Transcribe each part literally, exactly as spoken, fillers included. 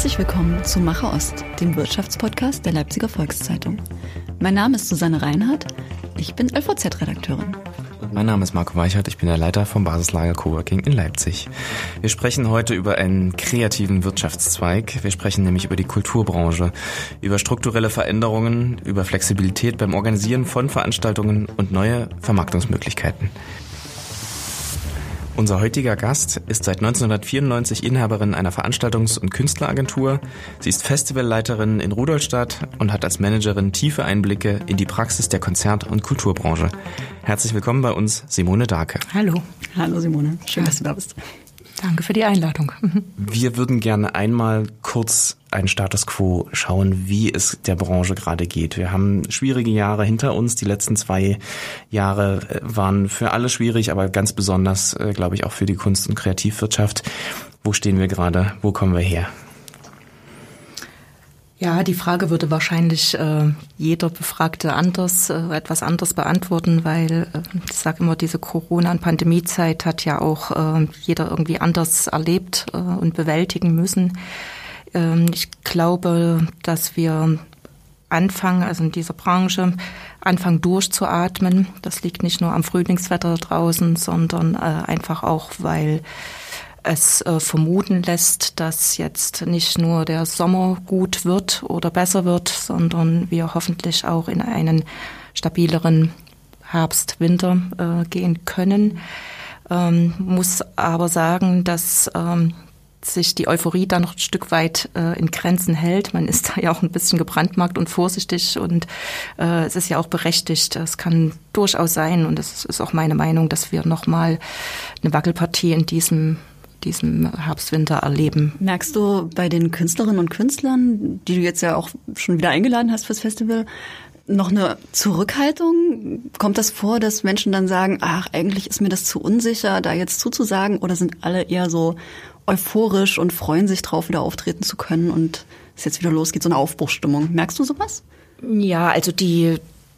Herzlich willkommen zu Macher Ost, dem Wirtschaftspodcast der Leipziger Volkszeitung. Mein Name ist Susanne Reinhardt, ich bin L V Z-Redakteurin. Mein Name ist Marco Weichert, ich bin der Leiter vom Basislager Coworking in Leipzig. Wir sprechen heute über einen kreativen Wirtschaftszweig. Wir sprechen nämlich über die Kulturbranche, über strukturelle Veränderungen, über Flexibilität beim Organisieren von Veranstaltungen und neue Vermarktungsmöglichkeiten. Unser heutiger Gast ist seit neunzehnhundertvierundneunzig Inhaberin einer Veranstaltungs- und Künstleragentur. Sie ist Festivalleiterin in Rudolstadt und hat als Managerin tiefe Einblicke in die Praxis der Konzert- und Kulturbranche. Herzlich willkommen bei uns, Simone Dahlke. Hallo. Hallo Simone, schön, dass du da bist. Danke für die Einladung. Wir würden gerne einmal kurz einen Status quo schauen, wie es der Branche gerade geht. Wir haben schwierige Jahre hinter uns. Die letzten zwei Jahre waren für alle schwierig, aber ganz besonders, glaube ich, auch für die Kunst- und Kreativwirtschaft. Wo stehen wir gerade? Wo kommen wir her? Ja, die Frage würde wahrscheinlich äh, jeder Befragte anders, äh, etwas anders beantworten, weil äh, ich sage immer, diese Corona- und Pandemiezeit hat ja auch äh, jeder irgendwie anders erlebt äh, und bewältigen müssen. Ähm, ich glaube, dass wir anfangen, also in dieser Branche, anfangen durchzuatmen. Das liegt nicht nur am Frühlingswetter draußen, sondern äh, einfach auch, weil es äh, vermuten lässt, dass jetzt nicht nur der Sommer gut wird oder besser wird, sondern wir hoffentlich auch in einen stabileren Herbst, Winter äh, gehen können. Ähm, muss aber sagen, dass ähm, sich die Euphorie da noch ein Stück weit äh, in Grenzen hält. Man ist da ja auch ein bisschen gebrandmarkt und vorsichtig und äh, es ist ja auch berechtigt. Es kann durchaus sein, und das ist auch meine Meinung, dass wir nochmal eine Wackelpartie in diesem diesem Herbst-Winter erleben. Merkst du bei den Künstlerinnen und Künstlern, die du jetzt ja auch schon wieder eingeladen hast fürs Festival, noch eine Zurückhaltung? Kommt das vor, dass Menschen dann sagen, ach, eigentlich ist mir das zu unsicher, da jetzt zuzusagen, oder sind alle eher so euphorisch und freuen sich drauf, wieder auftreten zu können und es jetzt wieder losgeht, so eine Aufbruchsstimmung? Merkst du sowas? Ja, also die,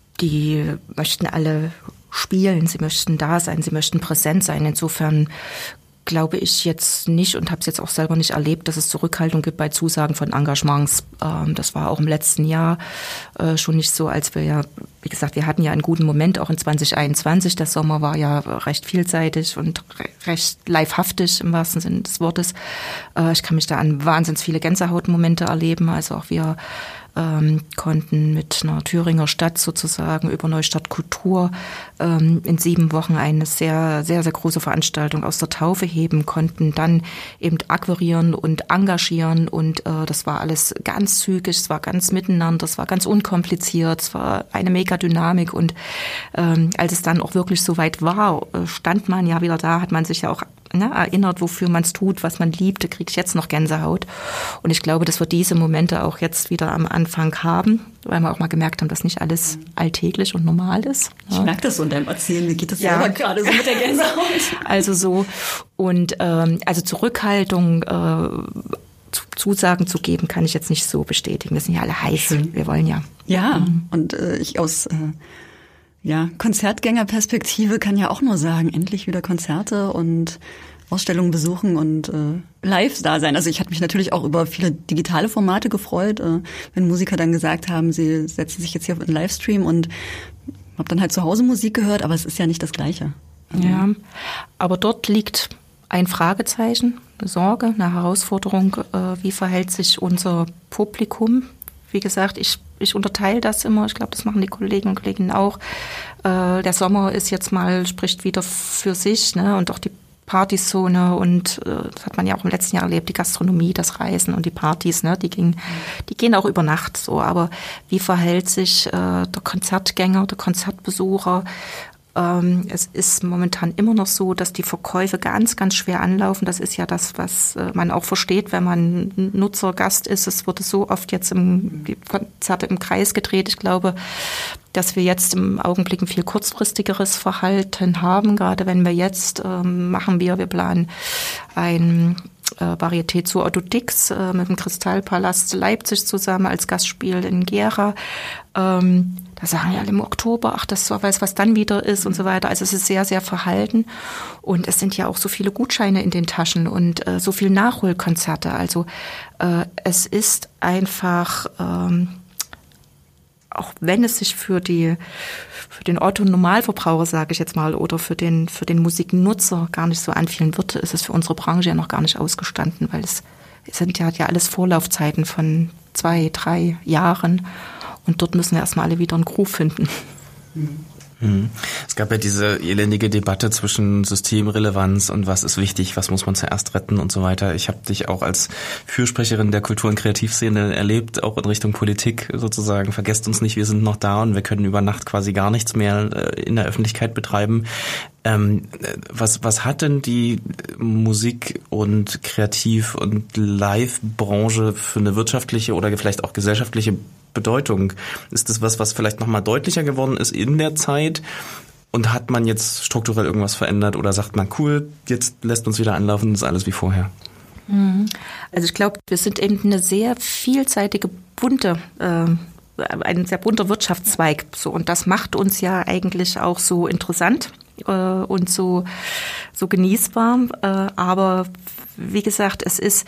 die möchten alle spielen, sie möchten da sein, sie möchten präsent sein. Insofern glaube ich jetzt nicht und habe es jetzt auch selber nicht erlebt, dass es Zurückhaltung gibt bei Zusagen von Engagements. Ähm, das war auch im letzten Jahr äh, schon nicht so, als wir ja, wie gesagt, wir hatten ja einen guten Moment auch in zwanzig einundzwanzig. Der Sommer war ja recht vielseitig und re- recht livehaftig im wahrsten Sinne des Wortes. Äh, ich kann mich da an wahnsinnig viele Gänsehautmomente erleben. Also auch wir Ähm, konnten mit einer Thüringer Stadt sozusagen über Neustadt Kultur ähm, in sieben Wochen eine sehr, sehr, sehr große Veranstaltung aus der Taufe heben, konnten dann eben akquirieren und engagieren und äh, das war alles ganz zügig, es war ganz miteinander, es war ganz unkompliziert, es war eine mega Dynamik und ähm, als es dann auch wirklich so weit war, stand man ja wieder da, hat man sich ja auch ne, erinnert, wofür man es tut, was man liebt, da kriege ich jetzt noch Gänsehaut und ich glaube, dass wir diese Momente auch jetzt wieder am Anfang haben, weil wir auch mal gemerkt haben, dass nicht alles alltäglich und normal ist. Ich merke das so in deinem Erzählen, mir geht das ja selber gerade so mit der Gänsehaut. Also so und ähm, also Zurückhaltung, äh, Zusagen zu geben, kann ich jetzt nicht so bestätigen. Wir sind ja alle heiß, Schön. Wir wollen ja. Ja, mhm. und äh, ich aus äh, ja, Konzertgängerperspektive kann ja auch nur sagen, endlich wieder Konzerte und Ausstellungen besuchen und äh, live da sein. Also ich hatte mich natürlich auch über viele digitale Formate gefreut, äh, wenn Musiker dann gesagt haben, sie setzen sich jetzt hier auf einen Livestream und habe dann halt zu Hause Musik gehört, aber es ist ja nicht das Gleiche. Also ja, aber dort liegt ein Fragezeichen, eine Sorge, eine Herausforderung. Äh, wie verhält sich unser Publikum? Wie gesagt, ich ich unterteile das immer. Ich glaube, das machen die Kollegen und Kolleginnen auch. Äh, der Sommer ist jetzt mal, spricht wieder für sich, ne? Und auch die Partyzone und äh, das hat man ja auch im letzten Jahr erlebt, die Gastronomie, das Reisen und die Partys, ne, die gingen, die gehen auch über Nacht so. Aber wie verhält sich äh, der Konzertgänger, der Konzertbesucher? Ähm, es ist momentan immer noch so, dass die Verkäufe ganz, ganz schwer anlaufen. Das ist ja das, was äh, man auch versteht, wenn man Nutzer, Gast ist. Es wurde so oft jetzt im die Konzerte im Kreis gedreht. Ich glaube, dass wir jetzt im Augenblick ein viel kurzfristigeres Verhalten haben. Gerade wenn wir jetzt ähm, machen wir, wir planen ein äh, Varieté zu Otto Dix äh, mit dem Kristallpalast Leipzig zusammen als Gastspiel in Gera. Ähm, da sagen ja alle im Oktober, ach, das weiß, was dann wieder ist und so weiter. Also es ist sehr, sehr verhalten. Und es sind ja auch so viele Gutscheine in den Taschen und äh, so viele Nachholkonzerte. Also äh, es ist einfach, ähm, auch wenn es sich für die für den Otto-Normalverbraucher, sage ich jetzt mal, oder für den für den Musiknutzer gar nicht so anfühlen wird, ist es für unsere Branche ja noch gar nicht ausgestanden, weil es, es sind ja, ja alles Vorlaufzeiten von zwei, drei Jahren und dort müssen wir erstmal alle wieder einen Groove finden. Mhm. Es gab ja diese elendige Debatte zwischen Systemrelevanz und was ist wichtig, was muss man zuerst retten und so weiter. Ich habe dich auch als Fürsprecherin der Kultur- und Kreativszene erlebt, auch in Richtung Politik sozusagen. Vergesst uns nicht, wir sind noch da und wir können über Nacht quasi gar nichts mehr in der Öffentlichkeit betreiben. Ähm, was, was hat denn die Musik- und Kreativ- und Live-Branche für eine wirtschaftliche oder vielleicht auch gesellschaftliche Bedeutung? Ist das was, was vielleicht nochmal deutlicher geworden ist in der Zeit? Und hat man jetzt strukturell irgendwas verändert oder sagt man, cool, jetzt lässt uns wieder anlaufen, ist alles wie vorher? Also ich glaube, wir sind eben eine sehr vielseitige, bunte, äh, ein sehr bunter Wirtschaftszweig. So, und das macht uns ja eigentlich auch so interessant äh, und so, so genießbar. Äh, aber wie gesagt, es ist,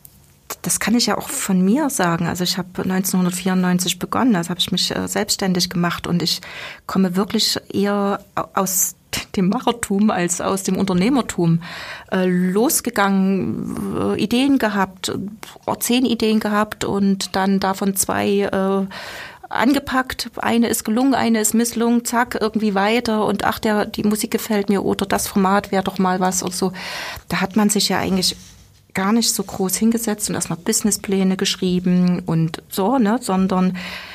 das kann ich ja auch von mir sagen. Also ich habe neunzehnhundertvierundneunzig begonnen, also habe ich mich äh, selbstständig gemacht und ich komme wirklich eher aus dem Machertum als aus dem Unternehmertum äh, losgegangen, äh, Ideen gehabt, äh, zehn Ideen gehabt und dann davon zwei äh, angepackt. Eine ist gelungen, eine ist misslungen, zack, irgendwie weiter und ach, der, die Musik gefällt mir oder das Format wäre doch mal was und so. Da hat man sich ja eigentlich gar nicht so groß hingesetzt und erstmal Businesspläne geschrieben und so, ne, sondern,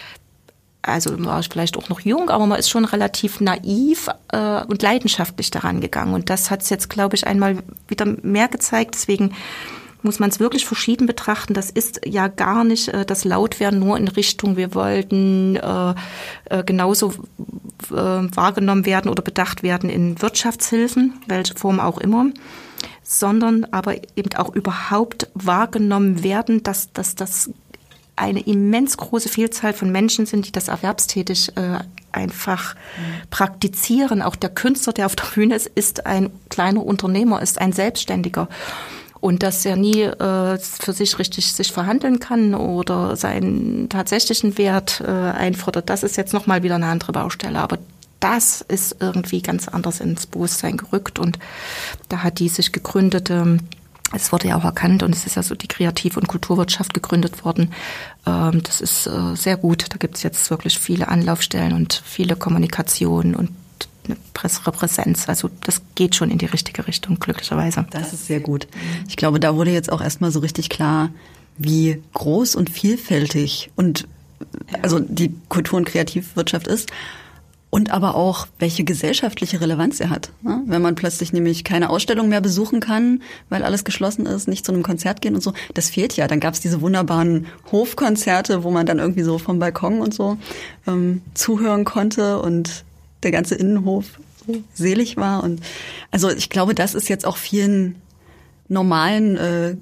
also war ich vielleicht auch noch jung, aber man ist schon relativ naiv äh, und leidenschaftlich daran gegangen. Und das hat es jetzt, glaube ich, einmal wieder mehr gezeigt. Deswegen muss man es wirklich verschieden betrachten. Das ist ja gar nicht äh, das Lautwerden nur in Richtung, wir wollten äh, äh, genauso äh, wahrgenommen werden oder bedacht werden in Wirtschaftshilfen, welche Form auch immer, sondern aber eben auch überhaupt wahrgenommen werden, dass, dass das eine immens große Vielzahl von Menschen sind, die das erwerbstätig äh, einfach mhm. praktizieren. Auch der Künstler, der auf der Bühne ist, ist ein kleiner Unternehmer, ist ein Selbstständiger. Und dass er nie äh, für sich richtig sich verhandeln kann oder seinen tatsächlichen Wert äh, einfordert, das ist jetzt nochmal wieder eine andere Baustelle. Aber das ist irgendwie ganz anders ins Bewusstsein gerückt und da hat die sich gegründete, es wurde ja auch erkannt und es ist ja so die Kreativ- und Kulturwirtschaft gegründet worden. Das ist sehr gut, da gibt es jetzt wirklich viele Anlaufstellen und viele Kommunikationen und eine bessere Präsenz. Also das geht schon in die richtige Richtung, glücklicherweise. Das ist sehr gut. Ich glaube, da wurde jetzt auch erstmal so richtig klar, wie groß und vielfältig und also die Kultur- und Kreativwirtschaft ist. Und aber auch, welche gesellschaftliche Relevanz er hat. Wenn man plötzlich nämlich keine Ausstellung mehr besuchen kann, weil alles geschlossen ist, nicht zu einem Konzert gehen und so, das fehlt ja. Dann gab es diese wunderbaren Hofkonzerte, wo man dann irgendwie so vom Balkon und so ähm, zuhören konnte und der ganze Innenhof so selig war. Und also ich glaube, das ist jetzt auch vielen normalen äh,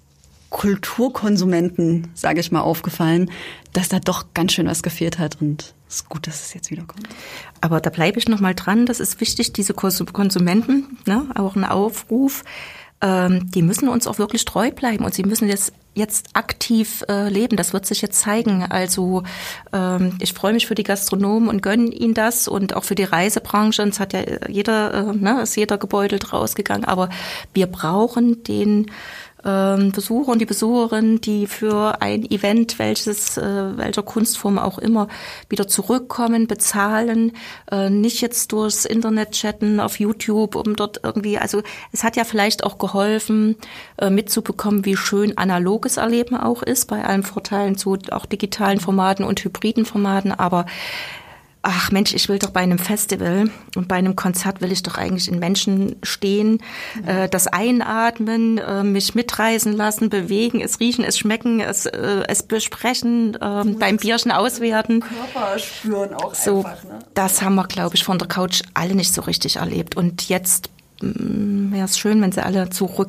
Kulturkonsumenten, sage ich mal, aufgefallen, dass da doch ganz schön was gefehlt hat und es ist gut, dass es jetzt wieder kommt. Aber da bleibe ich noch mal dran, das ist wichtig, diese Konsumenten, ne, auch ein Aufruf, ähm, die müssen uns auch wirklich treu bleiben und sie müssen jetzt jetzt aktiv äh, leben, das wird sich jetzt zeigen. Also ähm, ich freue mich für die Gastronomen und gönne ihnen das und auch für die Reisebranche, es hat ja jeder, äh, ne, ist jeder gebeutelt rausgegangen, aber wir brauchen den Besucher und die Besucherin, die für ein Event, welches, äh, welcher Kunstform auch immer, wieder zurückkommen, bezahlen, äh, nicht jetzt durchs Internet chatten auf YouTube, um dort irgendwie, also es hat ja vielleicht auch geholfen, äh, mitzubekommen, wie schön analoges Erleben auch ist, bei allen Vorteilen zu auch digitalen Formaten und hybriden Formaten, aber ach Mensch, ich will doch bei einem Festival und bei einem Konzert will ich doch eigentlich in Menschen stehen, äh, das Einatmen, äh, mich mitreißen lassen, bewegen, es riechen, es schmecken, es, äh, es besprechen, äh, beim Bierchen auswerten. Körper spüren auch so, einfach. Ne? Das haben wir, glaube ich, von der Couch alle nicht so richtig erlebt. Und jetzt wäre es schön, wenn sie alle zurückkehren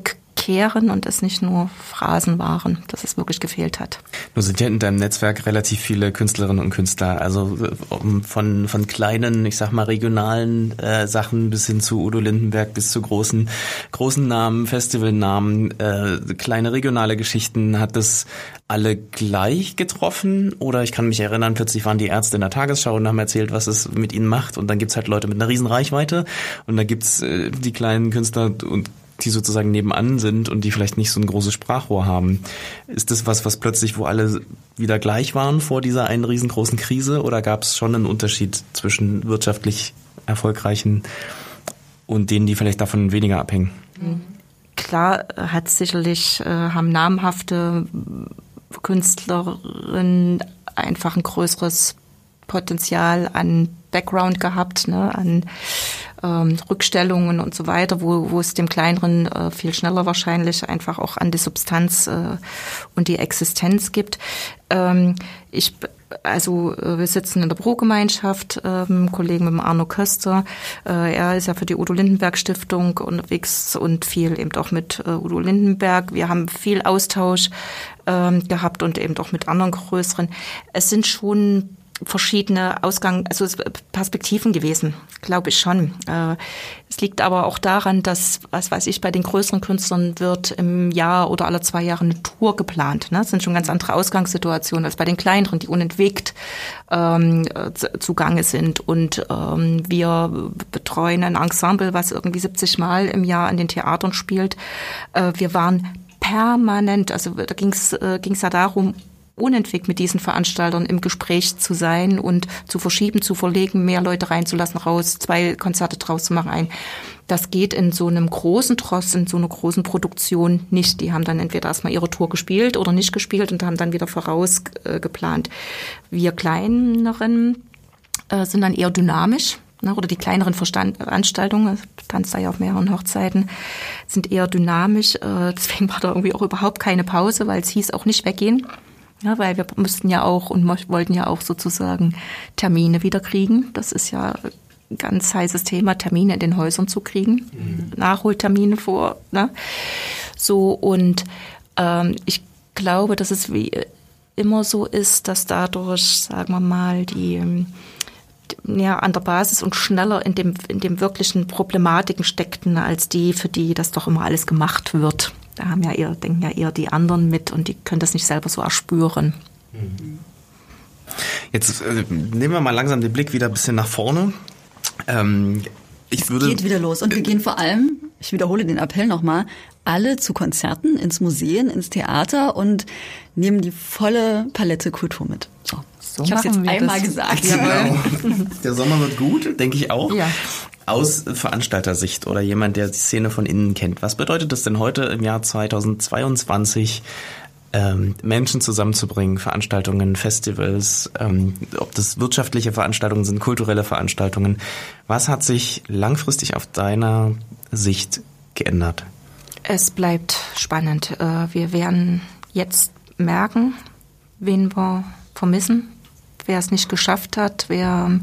kehren und es nicht nur Phrasen waren, dass es wirklich gefehlt hat. Nun sind ja in deinem Netzwerk relativ viele Künstlerinnen und Künstler, also von von kleinen, ich sag mal regionalen äh, Sachen bis hin zu Udo Lindenberg, bis zu großen großen Namen, Festivalnamen, äh, kleine regionale Geschichten. Hat das alle gleich getroffen? Oder ich kann mich erinnern, plötzlich waren die Ärzte in der Tagesschau und haben erzählt, was es mit ihnen macht. Und dann gibt's halt Leute mit einer riesen Reichweite und dann gibt's äh, die kleinen Künstler und die sozusagen nebenan sind und die vielleicht nicht so ein großes Sprachrohr haben. Ist das was, was plötzlich, wo alle wieder gleich waren vor dieser einen riesengroßen Krise, oder gab es schon einen Unterschied zwischen wirtschaftlich erfolgreichen und denen, die vielleicht davon weniger abhängen? Klar hat sicherlich, äh, haben namhafte Künstlerinnen einfach ein größeres Potenzial an Background gehabt, ne, an ähm, Rückstellungen und so weiter, wo, wo es dem Kleineren äh, viel schneller wahrscheinlich einfach auch an die Substanz äh, und die Existenz gibt. Ähm, ich Also wir sitzen in der Pro-Gemeinschaft, ähm, Kollegen mit dem Arno Köster. Äh, er ist ja für die Udo Lindenberg Stiftung unterwegs und viel eben auch mit äh, Udo Lindenberg. Wir haben viel Austausch ähm, gehabt und eben auch mit anderen größeren. Es sind schon verschiedene Ausgang, also Perspektiven gewesen, glaube ich schon. Es liegt aber auch daran, dass, was weiß ich, bei den größeren Künstlern wird im Jahr oder alle zwei Jahre eine Tour geplant. Das sind schon ganz andere Ausgangssituationen als bei den kleineren, die unentwegt ähm, zugange sind. Und ähm, wir betreuen ein Ensemble, was irgendwie siebzig Mal im Jahr an den Theatern spielt. Äh, wir waren permanent, also da ging es äh, ging's ja darum, unentwegt mit diesen Veranstaltern im Gespräch zu sein und zu verschieben, zu verlegen, mehr Leute reinzulassen, raus, zwei Konzerte draus zu machen, ein. Das geht in so einem großen Tross, in so einer großen Produktion nicht. Die haben dann entweder erstmal ihre Tour gespielt oder nicht gespielt und haben dann wieder voraus äh, geplant. Wir kleineren äh, sind dann eher dynamisch. Oder die kleineren Veranstaltungen, ich tanze da ja auf mehreren Hochzeiten, sind eher dynamisch. Äh, deswegen war da irgendwie auch überhaupt keine Pause, weil es hieß auch nicht weggehen. Ja, weil wir mussten ja auch und wollten ja auch sozusagen Termine wieder kriegen. Das ist ja ein ganz heißes Thema, Termine in den Häusern zu kriegen, mhm. Nachholtermine vor. Ne? So, und ähm, ich glaube, dass es wie immer so ist, dass dadurch, sagen wir mal, die ja, an der Basis und schneller in dem, in dem wirklichen Problematiken steckten, als die, für die das doch immer alles gemacht wird. Da haben ja eher, denken ja eher die anderen mit und die können das nicht selber so erspüren. Jetzt äh, nehmen wir mal langsam den Blick wieder ein bisschen nach vorne. Ähm, ich würde es geht wieder los und wir gehen vor allem, ich wiederhole den Appell nochmal, alle zu Konzerten, ins Museum, ins Theater und nehmen die volle Palette Kultur mit. So. So ich habe es jetzt einmal das. gesagt. Ja, der Sommer wird gut, denke ich auch. Ja. Aus Veranstaltersicht oder jemand, der die Szene von innen kennt. Was bedeutet es denn heute im Jahr zweitausendzweiundzwanzig, ähm, Menschen zusammenzubringen, Veranstaltungen, Festivals, ähm, ob das wirtschaftliche Veranstaltungen sind, kulturelle Veranstaltungen. Was hat sich langfristig auf deiner Sicht geändert? Es bleibt spannend. Wir werden jetzt merken, wen wir vermissen, wer es nicht geschafft hat, wer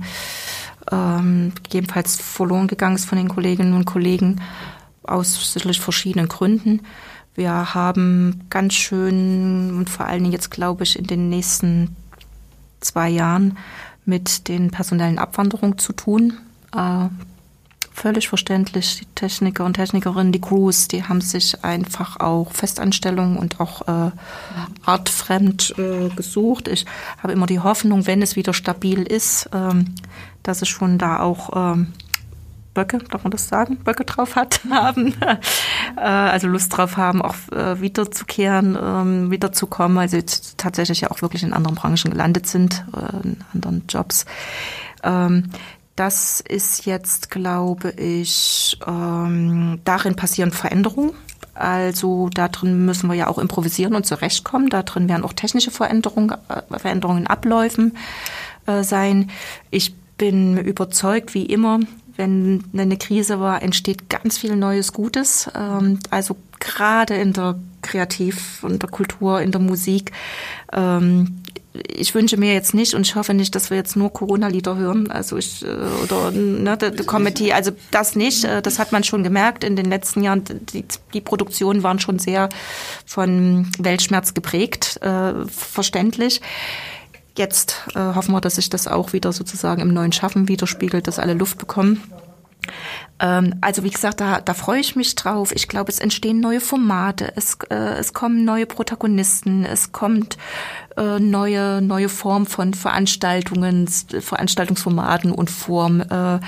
ähm, gegebenenfalls verloren gegangen ist von den Kolleginnen und Kollegen aus sicherlich verschiedenen Gründen. Wir haben ganz schön und vor allen Dingen jetzt, glaube ich, in den nächsten zwei Jahren mit den personellen Abwanderungen zu tun. Äh, völlig verständlich, die Techniker und Technikerinnen, die Crews, die haben sich einfach auch Festanstellungen und auch äh, artfremd äh, gesucht. Ich habe immer die Hoffnung, wenn es wieder stabil ist, ähm, dass es schon da auch ähm, Böcke, darf man das sagen, Böcke drauf hat, haben, äh, also Lust drauf haben, auch äh, wiederzukehren, ähm, wiederzukommen, also jetzt tatsächlich ja auch wirklich in anderen Branchen gelandet sind, äh, in anderen Jobs. Ähm, Das ist jetzt, glaube ich, ähm, darin passieren Veränderungen. Also darin müssen wir ja auch improvisieren und zurechtkommen. Darin werden auch technische Veränderungen, äh, Veränderungen in Abläufen äh, sein. Ich bin überzeugt, wie immer, wenn eine Krise war, entsteht ganz viel Neues Gutes. Ähm, also gerade in der Kreativ- und der Kultur, in der Musik. Ähm, ich wünsche mir jetzt nicht und ich hoffe nicht, dass wir jetzt nur Corona-Lieder hören, also ich, oder ne, die, die Comedy, also das nicht, das hat man schon gemerkt in den letzten Jahren, die, die Produktionen waren schon sehr von Weltschmerz geprägt, äh, verständlich. Jetzt äh, hoffen wir, dass sich das auch wieder sozusagen im neuen Schaffen widerspiegelt, dass alle Luft bekommen. Ähm, also wie gesagt, da, da freue ich mich drauf. Ich glaube, es entstehen neue Formate, es, äh, es kommen neue Protagonisten, es kommt äh, neue neue Form von Veranstaltungen, Veranstaltungsformaten und Form. Äh,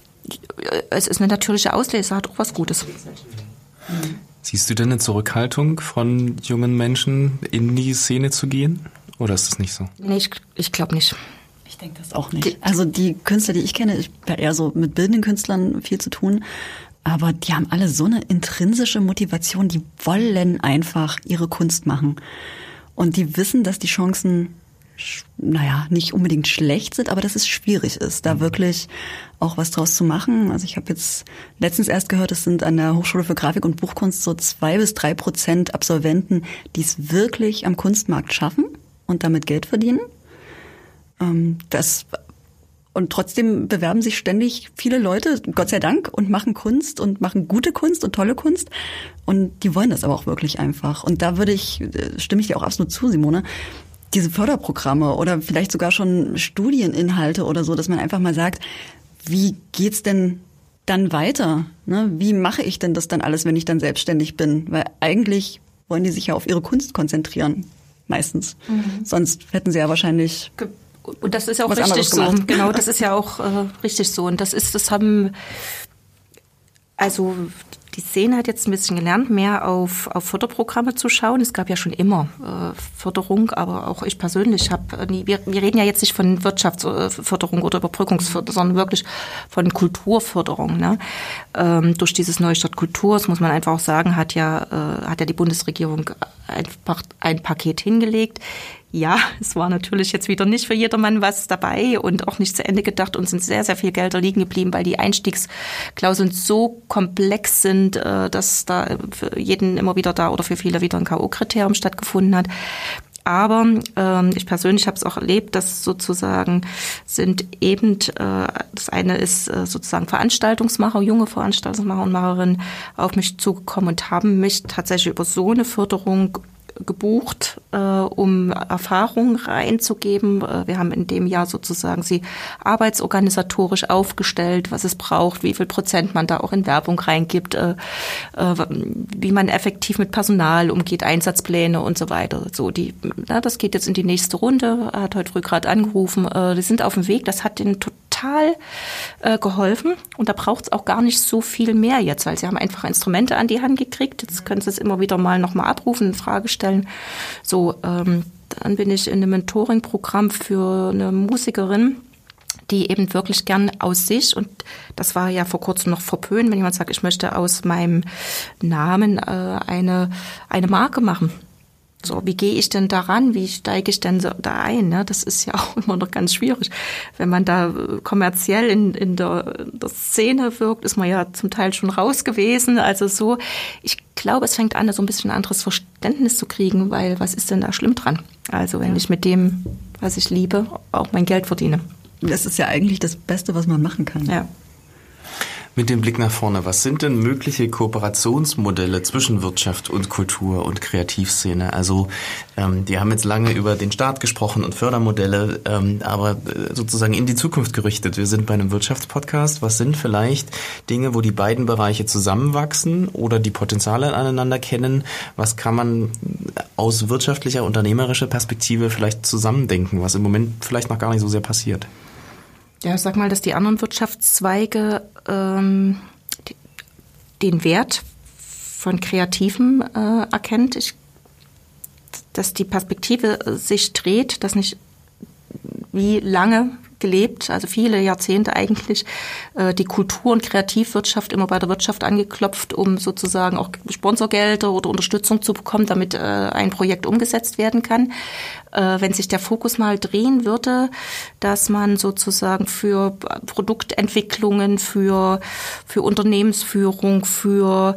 es ist eine natürliche Auslese, hat auch was Gutes. Siehst du denn eine Zurückhaltung von jungen Menschen, in die Szene zu gehen? Oder ist das nicht so? Nee, ich, ich glaube nicht. Ich denke das auch nicht. Also die Künstler, die ich kenne, ich habe eher so mit bildenden Künstlern viel zu tun, aber die haben alle so eine intrinsische Motivation, die wollen einfach ihre Kunst machen. Und die wissen, dass die Chancen, naja, nicht unbedingt schlecht sind, aber dass es schwierig ist, da wirklich auch was draus zu machen. Also ich habe jetzt letztens erst gehört, es sind an der Hochschule für Grafik und Buchkunst so zwei bis drei Prozent Absolventen, die es wirklich am Kunstmarkt schaffen und damit Geld verdienen. Das, und trotzdem bewerben sich ständig viele Leute, Gott sei Dank, und machen Kunst und machen gute Kunst und tolle Kunst. Und die wollen das aber auch wirklich einfach. Und da würde ich, stimme ich dir auch absolut zu, Simone, diese Förderprogramme oder vielleicht sogar schon Studieninhalte oder so, dass man einfach mal sagt, wie geht's denn dann weiter? Ne? Wie mache ich denn das dann alles, wenn ich dann selbstständig bin? Weil eigentlich wollen die sich ja auf ihre Kunst konzentrieren. Meistens. Mhm. Sonst hätten sie ja wahrscheinlich Ge- Und das ist ja auch richtig so. Genau, das ist ja auch äh, richtig so. Und das ist, das haben, also die Szene hat jetzt ein bisschen gelernt, mehr auf, auf Förderprogramme zu schauen. Es gab ja schon immer äh, Förderung, aber auch ich persönlich habe nie, wir, wir reden ja jetzt nicht von Wirtschaftsförderung oder Überbrückungsförderung, sondern wirklich von Kulturförderung. Ne? Ähm, durch dieses Neustart Kultur, das muss man einfach auch sagen, hat ja, äh, hat ja die Bundesregierung einfach ein Paket hingelegt. Ja, es war natürlich jetzt wieder nicht für jedermann was dabei und auch nicht zu Ende gedacht und sind sehr, sehr viel Gelder liegen geblieben, weil die Einstiegsklauseln so komplex sind, dass da für jeden immer wieder da oder für viele wieder ein K O-Kriterium stattgefunden hat. Aber ähm, ich persönlich habe es auch erlebt, dass sozusagen sind eben, äh, das eine ist äh, sozusagen Veranstaltungsmacher, junge Veranstaltungsmacher und Macherinnen auf mich zugekommen und haben mich tatsächlich über so eine Förderung gebucht, äh, um Erfahrung reinzugeben. Wir haben in dem Jahr sozusagen sie arbeitsorganisatorisch aufgestellt, was es braucht, wie viel Prozent man da auch in Werbung reingibt, äh, äh, wie man effektiv mit Personal umgeht, Einsatzpläne und so weiter. So die, na, das geht jetzt in die nächste Runde. Er hat heute früh gerade angerufen. Äh, die sind auf dem Weg. Das hat denen total äh, geholfen. Und da braucht es auch gar nicht so viel mehr jetzt, weil sie haben einfach Instrumente an die Hand gekriegt. Jetzt können sie es immer wieder mal nochmal abrufen, in Frage stellen. So, ähm, dann bin ich in einem Mentoring-Programm für eine Musikerin, die eben wirklich gern aus sich, und das war ja vor kurzem noch verpönt, wenn jemand sagt, ich möchte aus meinem Namen äh, eine, eine Marke machen. So, wie gehe ich denn daran? Wie steige ich denn so da ein? Ne? Das ist ja auch immer noch ganz schwierig. Wenn man da kommerziell in, in, der, in der Szene wirkt, ist man ja zum Teil schon raus gewesen. Also so, ich glaube, es fängt an, so ein bisschen ein anderes Verständnis zu kriegen, weil was ist denn da schlimm dran? Also wenn ja. ich mit dem, was ich liebe, auch mein Geld verdiene. Das ist ja eigentlich das Beste, was man machen kann. Ja. Mit dem Blick nach vorne, was sind denn mögliche Kooperationsmodelle zwischen Wirtschaft und Kultur und Kreativszene? Also ähm, wir haben jetzt lange über den Staat gesprochen und Fördermodelle, ähm, aber sozusagen in die Zukunft gerichtet. Wir sind bei einem Wirtschaftspodcast. Was sind vielleicht Dinge, wo die beiden Bereiche zusammenwachsen oder die Potenziale aneinander kennen? Was kann man aus wirtschaftlicher, unternehmerischer Perspektive vielleicht zusammendenken, was im Moment vielleicht noch gar nicht so sehr passiert? Ja, ich sag mal, dass die anderen Wirtschaftszweige ähm, die, den Wert von Kreativen äh, erkennt. Ich, dass die Perspektive sich dreht, dass nicht wie lange gelebt, also viele Jahrzehnte eigentlich, äh, die Kultur- und Kreativwirtschaft immer bei der Wirtschaft angeklopft, um sozusagen auch Sponsorgelder oder Unterstützung zu bekommen, damit äh, ein Projekt umgesetzt werden kann. Äh, wenn sich der Fokus mal drehen würde, dass man sozusagen für Produktentwicklungen, für, für Unternehmensführung, für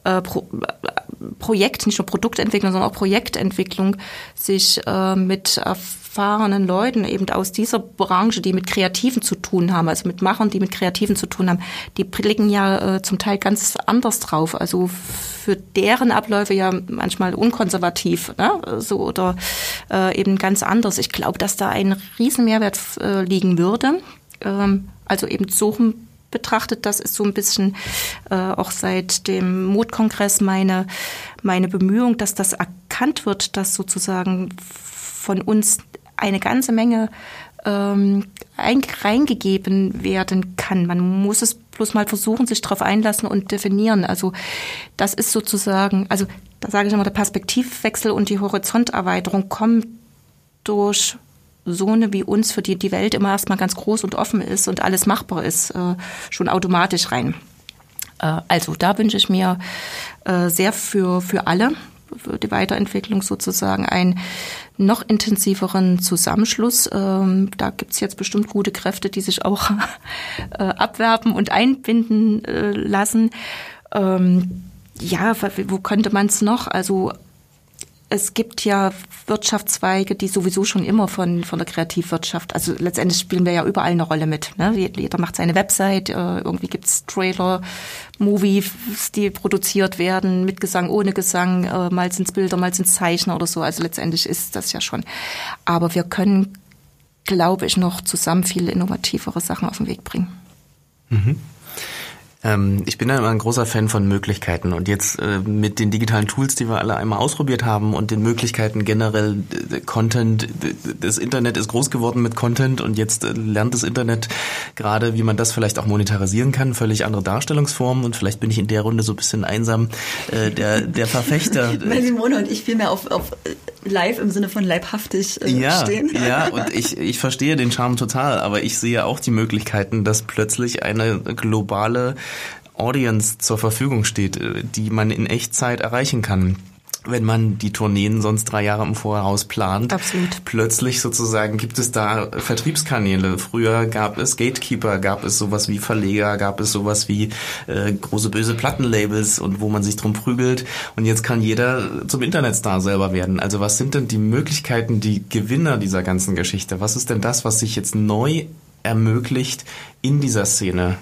äh, Pro, Projekt, nicht nur Produktentwicklung, sondern auch Projektentwicklung, sich äh, mit erfahrenen Leuten eben aus dieser Branche, die mit Kreativen zu tun haben, also mit Machern, die mit Kreativen zu tun haben, die blicken ja äh, zum Teil ganz anders drauf, also für deren Abläufe ja manchmal unkonservativ, ne? So oder äh, eben ganz anders. Ich glaube, dass da ein riesen Mehrwert äh, liegen würde. Ähm, also eben suchen betrachtet, das ist so ein bisschen äh, auch seit dem Mutkongress meine, meine Bemühung, dass das erkannt wird, dass sozusagen von uns eine ganze Menge ähm, reingegeben werden kann. Man muss es bloß mal versuchen, sich darauf einlassen und definieren. Also das ist sozusagen, also da sage ich immer, der Perspektivwechsel und die Horizonterweiterung kommen durch so eine wie uns, für die die Welt immer erstmal ganz groß und offen ist und alles machbar ist, äh, schon automatisch rein. Äh, also da wünsche ich mir äh, sehr für, für alle, für die Weiterentwicklung sozusagen, einen noch intensiveren Zusammenschluss. Ähm, da gibt's jetzt bestimmt gute Kräfte, die sich auch äh, abwerben und einbinden äh, lassen. Ähm, ja, wo könnte man es noch? Also es gibt ja Wirtschaftszweige, die sowieso schon immer von von der Kreativwirtschaft, also letztendlich spielen wir ja überall eine Rolle mit. Ne? Jeder macht seine Website, irgendwie gibt's Trailer, Movies, die produziert werden, mit Gesang, ohne Gesang, mal sind's Bilder, mal sind's Zeichner oder so. Also letztendlich ist das ja schon. Aber wir können, glaube ich, noch zusammen viele innovativere Sachen auf den Weg bringen. Mhm. Ich bin ja immer ein großer Fan von Möglichkeiten und jetzt äh, mit den digitalen Tools, die wir alle einmal ausprobiert haben und den Möglichkeiten generell äh, Content, das Internet ist groß geworden mit Content und jetzt äh, lernt das Internet gerade, wie man das vielleicht auch monetarisieren kann, völlig andere Darstellungsformen und vielleicht bin ich in der Runde so ein bisschen einsam, äh, der der Verfechter. Weil Simone und ich vielmehr auf, auf live im Sinne von leibhaftig äh, ja, stehen. Ja, und ich, ich verstehe den Charme total, aber ich sehe auch die Möglichkeiten, dass plötzlich eine globale Audience zur Verfügung steht, die man in Echtzeit erreichen kann. Wenn man die Tourneen sonst drei Jahre im Voraus plant. Absolut. Plötzlich sozusagen gibt es da Vertriebskanäle. Früher gab es Gatekeeper, gab es sowas wie Verleger, gab es sowas wie äh, große böse Plattenlabels und wo man sich drum prügelt. Und jetzt kann jeder zum Internetstar selber werden. Also was sind denn die Möglichkeiten, die Gewinner dieser ganzen Geschichte? Was ist denn das, was sich jetzt neu ermöglicht in dieser Szene?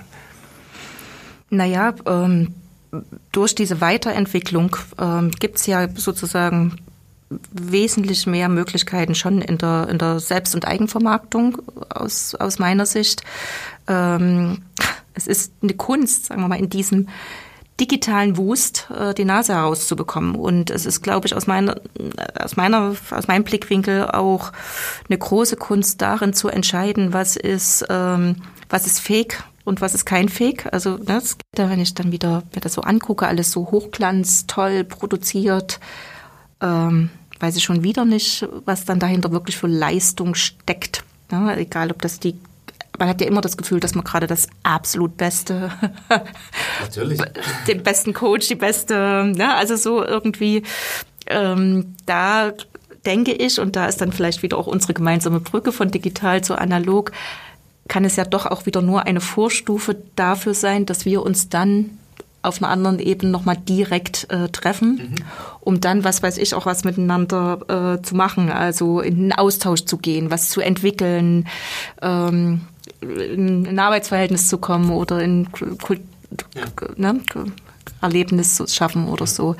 Naja, ähm, durch diese Weiterentwicklung ähm, gibt's ja sozusagen wesentlich mehr Möglichkeiten schon in der in der Selbst- und Eigenvermarktung aus aus meiner Sicht. Ähm, es ist eine Kunst, sagen wir mal, in diesem digitalen Wust äh, die Nase herauszubekommen. Und es ist, glaube ich, aus meiner aus meiner aus meinem Blickwinkel auch eine große Kunst darin zu entscheiden, was ist ähm, was ist fake und was ist kein Fake. Also ne, das, wenn ich dann wieder mir das so angucke, alles so Hochglanz, toll produziert, ähm, weiß ich schon wieder nicht, was dann dahinter wirklich für Leistung steckt. Ja, egal, ob das die, man hat ja immer das Gefühl, dass man gerade das absolut Beste, natürlich, den besten Coach, die beste, ne, also so irgendwie, ähm, da denke ich, und da ist dann vielleicht wieder auch unsere gemeinsame Brücke von digital zu analog, kann es ja doch auch wieder nur eine Vorstufe dafür sein, dass wir uns dann auf einer anderen Ebene nochmal direkt äh, treffen, mhm. um dann, was weiß ich, auch was miteinander äh, zu machen, also in einen Austausch zu gehen, was zu entwickeln, ähm, in ein Arbeitsverhältnis zu kommen oder in Kult- ja. ne, Erlebnis zu schaffen oder so.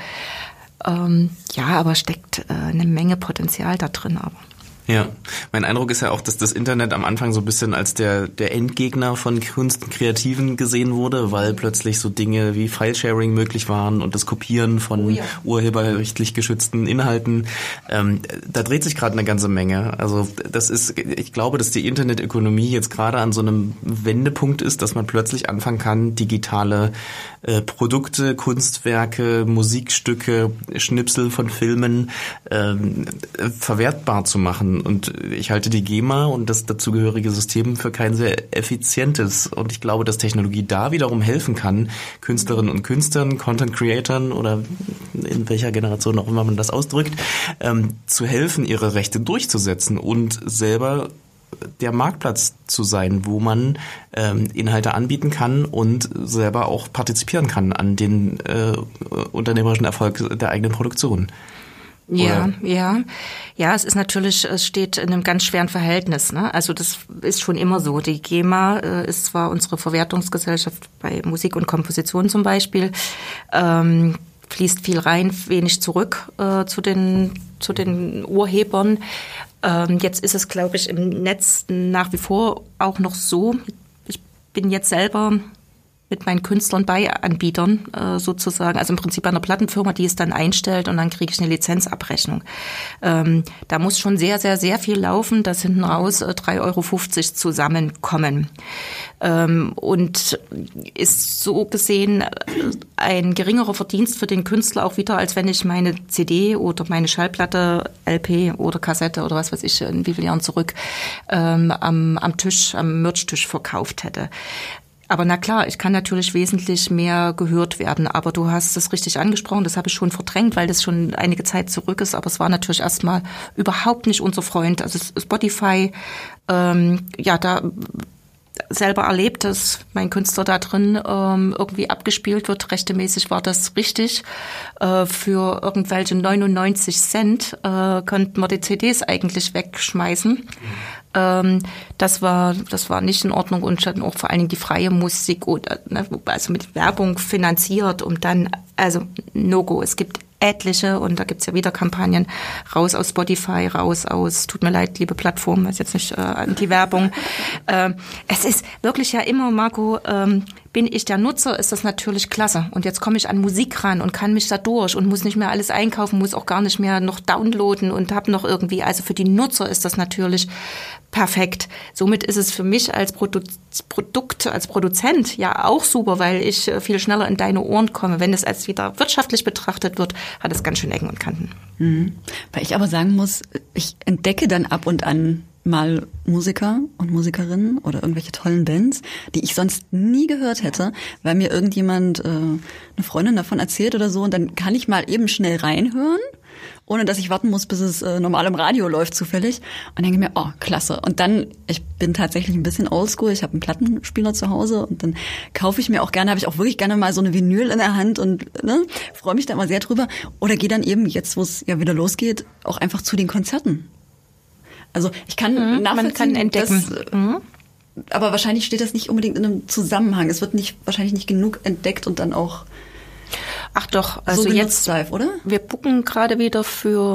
Ähm, ja, aber steckt äh, eine Menge Potenzial da drin, aber. Ja, mein Eindruck ist ja auch, dass das Internet am Anfang so ein bisschen als der der Endgegner von Kunst und Kreativen gesehen wurde, weil plötzlich so Dinge wie Filesharing möglich waren und das Kopieren von oh ja. urheberrechtlich geschützten Inhalten. Ähm, da dreht sich gerade eine ganze Menge. Also das ist, ich glaube, dass die Internetökonomie jetzt gerade an so einem Wendepunkt ist, dass man plötzlich anfangen kann, digitale äh, Produkte, Kunstwerke, Musikstücke, Schnipsel von Filmen ähm, verwertbar zu machen. Und ich halte die GEMA und das dazugehörige System für kein sehr effizientes. Und ich glaube, dass Technologie da wiederum helfen kann, Künstlerinnen und Künstlern, Content-Creatern oder in welcher Generation auch immer man das ausdrückt, ähm, zu helfen, ihre Rechte durchzusetzen und selber der Marktplatz zu sein, wo man ähm, Inhalte anbieten kann und selber auch partizipieren kann an den äh, unternehmerischen Erfolg der eigenen Produktion. Ja, Oder? ja. Ja, es ist natürlich, es steht in einem ganz schweren Verhältnis, ne? Also das ist schon immer so. Die GEMA äh, ist zwar unsere Verwertungsgesellschaft bei Musik und Komposition zum Beispiel, ähm, fließt viel rein, wenig zurück äh, zu den zu den Urhebern. Ähm, jetzt ist es, glaube ich, im Netz nach wie vor auch noch so. Ich bin jetzt selber mit meinen Künstlern bei Anbietern äh, sozusagen, also im Prinzip einer Plattenfirma, die es dann einstellt und dann kriege ich eine Lizenzabrechnung. Ähm, da muss schon sehr, sehr, sehr viel laufen, dass hinten raus äh, drei Euro fünfzig zusammenkommen. Ähm, und ist so gesehen äh, ein geringerer Verdienst für den Künstler auch wieder, als wenn ich meine C D oder meine Schallplatte, L P oder Kassette oder was weiß ich, in wie vielen Jahren zurück ähm, am, am Tisch, am Merch-Tisch verkauft hätte. Aber na klar, ich kann natürlich wesentlich mehr gehört werden. Aber du hast es richtig angesprochen, das habe ich schon verdrängt, weil das schon einige Zeit zurück ist. Aber es war natürlich erstmal überhaupt nicht unser Freund. Also Spotify, ähm, ja, da selber erlebt, dass mein Künstler da drin ähm, irgendwie abgespielt wird. Rechtemäßig war das richtig. Äh, für irgendwelche neunundneunzig Cent äh, könnten wir die C Ds eigentlich wegschmeißen. Mhm. Ähm, das war das war nicht in Ordnung und dann auch vor allen Dingen die freie Musik oder ne, also mit Werbung finanziert und dann also No-Go. Es gibt etliche und da gibt's ja wieder Kampagnen raus aus Spotify, raus aus, tut mir leid, liebe Plattform, ist jetzt nicht äh, Anti-Werbung. äh, es ist wirklich ja immer, Marco, ähm, bin ich der Nutzer, ist das natürlich klasse. Und jetzt komme ich an Musik ran und kann mich da durch und muss nicht mehr alles einkaufen, muss auch gar nicht mehr noch downloaden und habe noch irgendwie, also für die Nutzer ist das natürlich perfekt. Somit ist es für mich als Produ- Produkt, als Produzent ja auch super, weil ich viel schneller in deine Ohren komme. Wenn es als wieder wirtschaftlich betrachtet wird, hat es ganz schön Ecken und Kanten. Mhm. Weil ich aber sagen muss, ich entdecke dann ab und an mal Musiker und Musikerinnen oder irgendwelche tollen Bands, die ich sonst nie gehört hätte, weil mir irgendjemand, äh, eine Freundin davon erzählt oder so, und dann kann ich mal eben schnell reinhören, ohne dass ich warten muss, bis es äh, normal im Radio läuft zufällig, und denke mir, oh, klasse. Und dann, ich bin tatsächlich ein bisschen oldschool, ich habe einen Plattenspieler zu Hause und dann kaufe ich mir auch gerne, habe ich auch wirklich gerne mal so eine Vinyl in der Hand und ne, freue mich da immer sehr drüber. Oder gehe dann eben, jetzt wo es ja wieder losgeht, auch einfach zu den Konzerten. Also ich kann mhm, nachvollziehen, man kann entdecken. Dass, mhm. aber wahrscheinlich steht das nicht unbedingt in einem Zusammenhang. Es wird nicht wahrscheinlich nicht genug entdeckt und dann auch Ach doch, also so jetzt live, oder? Wir buchen gerade wieder für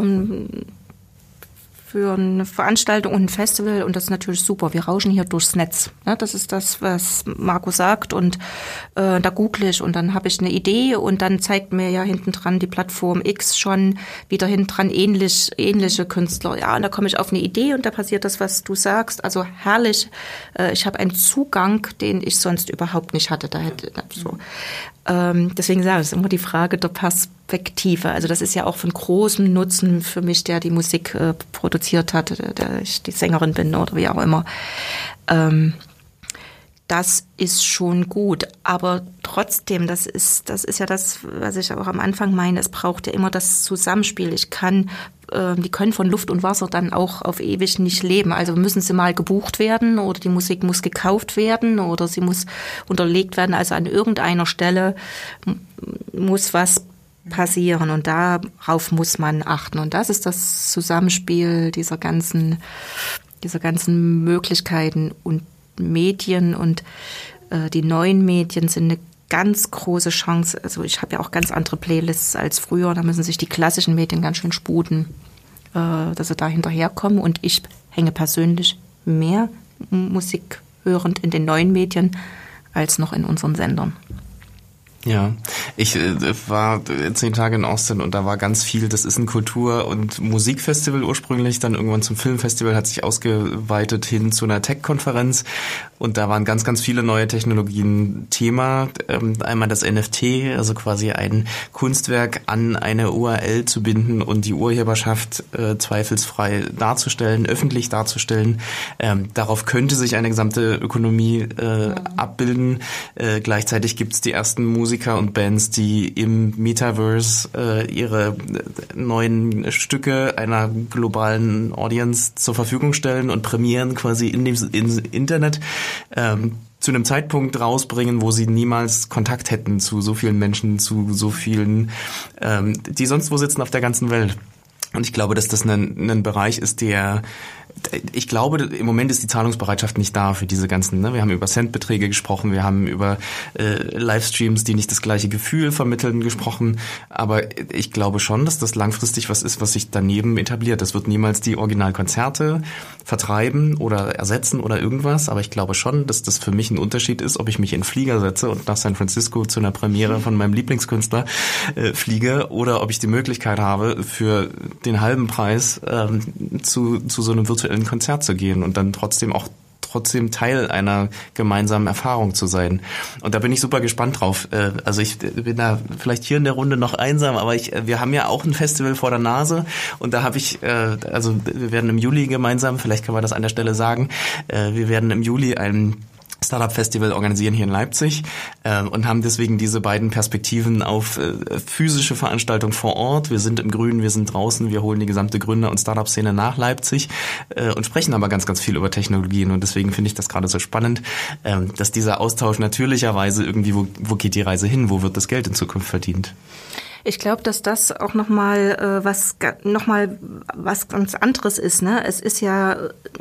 für eine Veranstaltung und ein Festival und das ist natürlich super. Wir rauschen hier durchs Netz. Ja, das ist das, was Marco sagt und äh, da google ich und dann habe ich eine Idee und dann zeigt mir ja hinten dran die Plattform X schon wieder hinten dran ähnlich, ähnliche Künstler. Ja, und da komme ich auf eine Idee und da passiert das, was du sagst. Also herrlich. Äh, ich habe einen Zugang, den ich sonst überhaupt nicht hatte. Da hätte so. Ähm, deswegen sage ich, es ist immer die Frage der Perspektive. Also das ist ja auch von großem Nutzen für mich, der die Musik äh, produziert hat, der, der ich die Sängerin bin oder wie auch immer. Ähm, das ist schon gut, aber trotzdem, das ist, das ist ja das, was ich auch am Anfang meine, es braucht ja immer das Zusammenspiel. Ich kann, äh, die können von Luft und Wasser dann auch auf ewig nicht leben. Also müssen sie mal gebucht werden oder die Musik muss gekauft werden oder sie muss unterlegt werden. Also an irgendeiner Stelle muss was passieren und darauf muss man achten. Und das ist das Zusammenspiel dieser ganzen, dieser ganzen Möglichkeiten und Medien und äh, die neuen Medien sind eine ganz große Chance. Also ich habe ja auch ganz andere Playlists als früher. Da müssen sich die klassischen Medien ganz schön sputen, äh, dass sie da hinterherkommen. Und ich hänge persönlich mehr Musik hörend in den neuen Medien als noch in unseren Sendern. Ja, ich äh, war zehn Tage in Austin und da war ganz viel, das ist ein Kultur- und Musikfestival ursprünglich, dann irgendwann zum Filmfestival, hat sich ausgeweitet hin zu einer Tech-Konferenz und da waren ganz, ganz viele neue Technologien Thema. Ähm, einmal das N F T, also quasi ein Kunstwerk an eine U R L zu binden und die Urheberschaft äh, zweifelsfrei darzustellen, öffentlich darzustellen. Ähm, darauf könnte sich eine gesamte Ökonomie äh, abbilden. Äh, gleichzeitig gibt's die ersten Musiker und Bands, Livestreams, die im Metaverse äh, ihre neuen Stücke einer globalen Audience zur Verfügung stellen und Premieren quasi in dem in Internet ähm, zu einem Zeitpunkt rausbringen, wo sie niemals Kontakt hätten zu so vielen Menschen, zu so vielen, ähm, die sonst wo sitzen auf der ganzen Welt. Und ich glaube, dass das ein, ein Bereich ist, der, ich glaube, im Moment ist die Zahlungsbereitschaft nicht da für diese ganzen, ne? Wir haben über Centbeträge gesprochen, wir haben über äh, Livestreams, die nicht das gleiche Gefühl vermitteln, gesprochen. Aber ich glaube schon, dass das langfristig was ist, was sich daneben etabliert. Das wird niemals die Originalkonzerte vertreiben oder ersetzen oder irgendwas. Aber ich glaube schon, dass das für mich ein Unterschied ist, ob ich mich in den Flieger setze und nach San Francisco zu einer Premiere von meinem Lieblingskünstler äh, fliege oder ob ich die Möglichkeit habe, für den halben Preis ähm, zu, zu so einem virtuellen Konzert zu gehen und dann trotzdem auch trotzdem Teil einer gemeinsamen Erfahrung zu sein. Und da bin ich super gespannt drauf. Also ich bin da vielleicht hier in der Runde noch einsam, aber ich, wir haben ja auch ein Festival vor der Nase und da habe ich, also wir werden im Juli gemeinsam, vielleicht können wir das an der Stelle sagen, wir werden im Juli ein Startup-Festival organisieren hier in Leipzig äh, und haben deswegen diese beiden Perspektiven auf äh, physische Veranstaltung vor Ort. Wir sind im Grünen, wir sind draußen, wir holen die gesamte Gründer- und Startup-Szene nach Leipzig äh, und sprechen aber ganz, ganz viel über Technologien. Und deswegen finde ich das gerade so spannend, äh, dass dieser Austausch natürlicherweise irgendwie, wo, wo geht die Reise hin, wo wird das Geld in Zukunft verdient? Ich glaube, dass das auch nochmal äh, was, noch mal was ganz anderes ist. Ne? Es ist ja...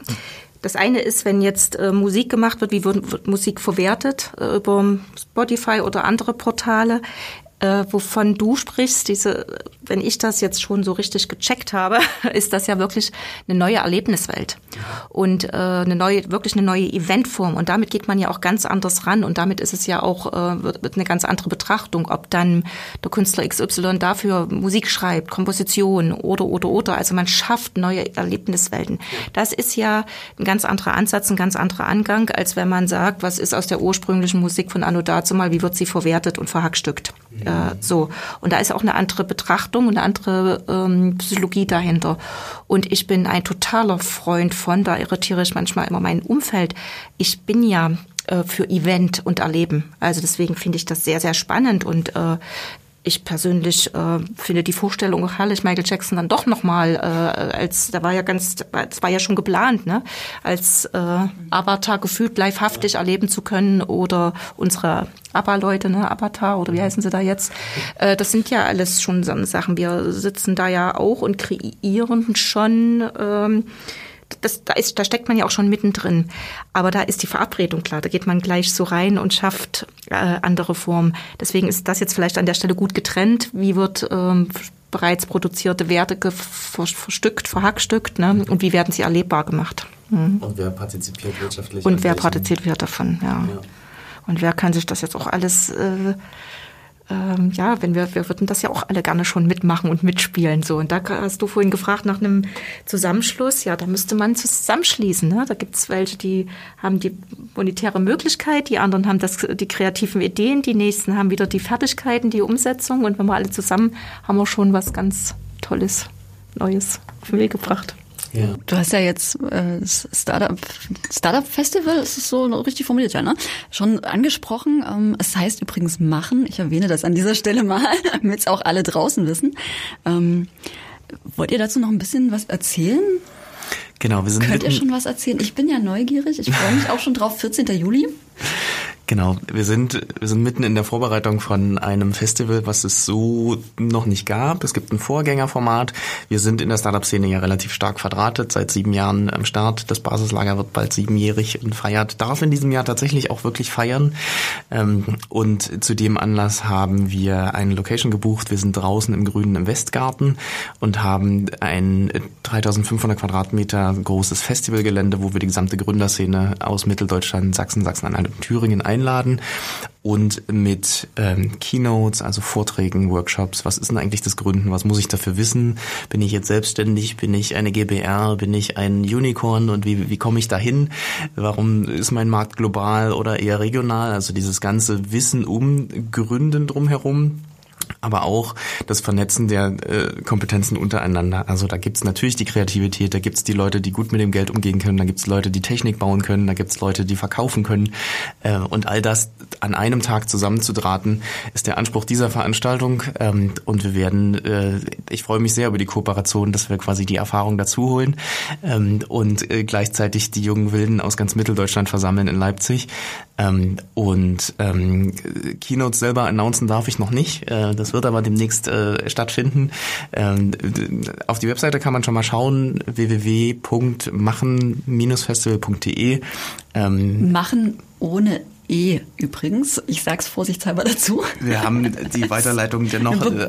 Das eine ist, wenn jetzt äh, Musik gemacht wird, wie wird, wird Musik verwertet äh, über Spotify oder andere Portale, äh, wovon du sprichst, diese, wenn ich das jetzt schon so richtig gecheckt habe, ist das ja wirklich eine neue Erlebniswelt und äh, eine neue, wirklich eine neue Eventform und damit geht man ja auch ganz anders ran und damit ist es ja auch äh, wird, wird eine ganz andere Betrachtung, ob dann der Künstler X Y dafür Musik schreibt, Komposition oder oder oder, also man schafft neue Erlebniswelten. Das ist ja ein ganz anderer Ansatz, ein ganz anderer Angang, als wenn man sagt, was ist aus der ursprünglichen Musik von Anno dazumal, wie wird sie verwertet und verhackstückt. Mhm. Äh, so und da ist auch eine andere Betrachtung und eine andere ähm, Psychologie dahinter. Und ich bin ein totaler Freund von, da irritiere ich manchmal immer mein Umfeld. Ich bin ja äh, für Event und Erleben. Also deswegen finde ich das sehr, sehr spannend und äh, ich persönlich äh, finde die Vorstellung auch herrlich, Michael Jackson dann doch nochmal, äh, als, da war ja ganz, das war ja schon geplant, ne, als äh, Avatar gefühlt livehaftig erleben zu können oder unsere ABBA-Leute, ne, Avatar oder wie heißen sie da jetzt, äh, das sind ja alles schon so Sachen, wir sitzen da ja auch und kreieren schon, ähm, Das, da, ist, da steckt man ja auch schon mittendrin. Aber da ist die Verabredung klar. Da geht man gleich so rein und schafft äh, andere Formen. Deswegen ist das jetzt vielleicht an der Stelle gut getrennt. Wie wird ähm, bereits produzierte Werte ver, verstückt, verhackstückt, ne? Und wie werden sie erlebbar gemacht? Mhm. Und wer partizipiert wirtschaftlich? Und wer partizipiert davon, ja. ja. Und wer kann sich das jetzt auch alles... Äh, Ähm, ja, wenn wir, wir würden das ja auch alle gerne schon mitmachen und mitspielen, so. Und da hast du vorhin gefragt nach einem Zusammenschluss. Ja, da müsste man zusammenschließen, ne? Da gibt's welche, die haben die monetäre Möglichkeit, die anderen haben das, die kreativen Ideen, die nächsten haben wieder die Fertigkeiten, die Umsetzung. Und wenn wir alle zusammen, haben wir schon was ganz Tolles, Neues auf den Weg gebracht. Ja. Du hast ja jetzt äh, Startup Startup Festival, ist es so richtig formuliert, ja, ne? Schon angesprochen. Ähm, es heißt übrigens machen. Ich erwähne das an dieser Stelle mal, damit es auch alle draußen wissen. Ähm, wollt ihr dazu noch ein bisschen was erzählen? Genau, wir sind Könnt ihr schon was erzählen? Ich bin ja neugierig. Ich freue mich auch schon drauf. vierzehnten Juli. Genau, wir sind wir sind mitten in der Vorbereitung von einem Festival, was es so noch nicht gab. Es gibt ein Vorgängerformat. Wir sind in der Startup-Szene ja relativ stark verdrahtet, seit sieben Jahren am Start. Das Basislager wird bald siebenjährig und feiert, darf in diesem Jahr tatsächlich auch wirklich feiern. Und zu dem Anlass haben wir eine Location gebucht. Wir sind draußen im Grünen im Westgarten und haben ein dreitausendfünfhundert Quadratmeter großes Festivalgelände, wo wir die gesamte Gründerszene aus Mitteldeutschland, Sachsen, Sachsen-Anhalt und Thüringen einladen und mit ähm, Keynotes, also Vorträgen, Workshops, was ist denn eigentlich das Gründen, was muss ich dafür wissen, bin ich jetzt selbstständig, bin ich eine G b R, bin ich ein Unicorn und wie, wie komme ich dahin, warum ist mein Markt global oder eher regional, also dieses ganze Wissen um Gründen drumherum. aber auch das Vernetzen der äh, Kompetenzen untereinander. Also da gibt's natürlich die Kreativität, da gibt's die Leute, die gut mit dem Geld umgehen können, da gibt's Leute, die Technik bauen können, da gibt's Leute, die verkaufen können. Äh, und all das an einem Tag zusammenzudrahten, ist der Anspruch dieser Veranstaltung. Ähm, und wir werden, äh, ich freue mich sehr über die Kooperation, dass wir quasi die Erfahrung dazu holen ähm, und äh, gleichzeitig die jungen Wilden aus ganz Mitteldeutschland versammeln in Leipzig. Ähm, und ähm, Keynotes selber announcen darf ich noch nicht. Äh, das wird aber demnächst äh, stattfinden. Ähm, auf die Webseite kann man schon mal schauen, w w w punkt machen Bindestrich festival punkt d e. Ähm, Machen ohne E übrigens. Ich sag's vorsichtshalber dazu. Wir haben die Weiterleitung dennoch. Äh,